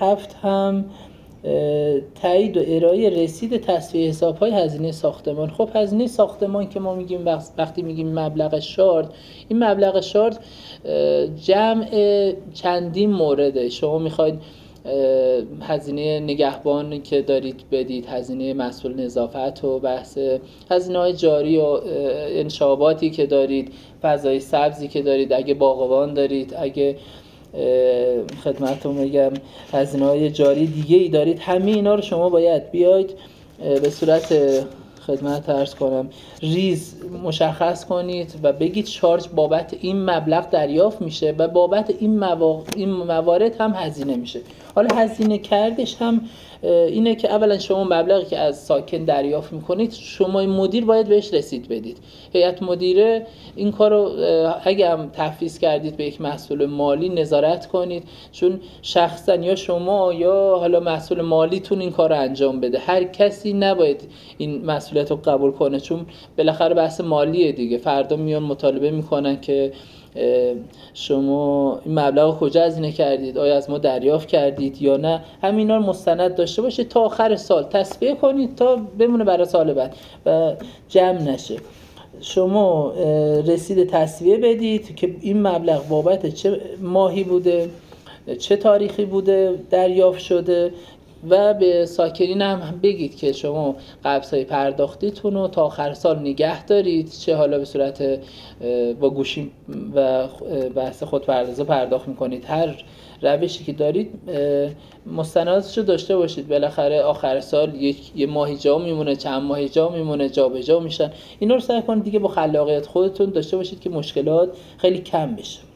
7 هم تایید و ارائه رسید تصفیه حساب‌های هزینه ساختمان. خب هزینه ساختمان که ما میگیم وقتی میگیم مبلغ شارژ، این مبلغ شارژ جمع چندین مورده. شما میخواید هزینه نگهبانی که دارید بدید، هزینه مسئول نظافت و بحث هزینه‌های جاری و انشاباتی که دارید، فضای سبزی که دارید، اگه باغبان دارید، اگه خدمتتون میگم هزینه‌های جاری دیگه ای دارید، همه اینا رو شما باید بیاید به صورت خدمت عرض کنم ریز مشخص کنید و بگید شارژ بابت این مبلغ دریافت میشه و بابت این موارد هم هزینه میشه. حالا هزینه کردش هم اینه که اولا شما مبلغی که از ساکن دریافت میکنید، شما مدیر باید بهش رسید بدید. هیئت مدیره این کارو اگه هم تفویض کردید به یک مسئول مالی نظارت کنید، چون شخصا یا شما یا حالا مسئول مالیتون این کارو انجام بده. هر کسی نباید این مسئولیت رو قبول کنه، چون بالاخره بحث مالیه دیگه. فردا میان مطالبه میکنن که شما این مبلغ کجا هزینه کردید، آیا از ما دریافت کردید یا نه. همینا رو مستند داشته باشید تا آخر سال تصفیه کنید تا بمونه برای سال بعد و جمع نشه. شما رسید تصفیه بدید که این مبلغ بابت چه ماهی بوده، چه تاریخی بوده دریافت شده و به ساکنین هم بگید که شما قبض‌های پرداختیتون رو تا آخر سال نگه دارید، چه حالا به صورت با گوشی و بحث خودپردازی پرداخت میکنید، هر روشی که دارید مستنداتش رو داشته باشید. بالاخره آخر سال یه ماهی جا میمونه، چند ماهی جا میمونه، جا به جا میشن. اینا رو سعی کنید دیگه با خلاقیت خودتون داشته باشید که مشکلات خیلی کم بشه.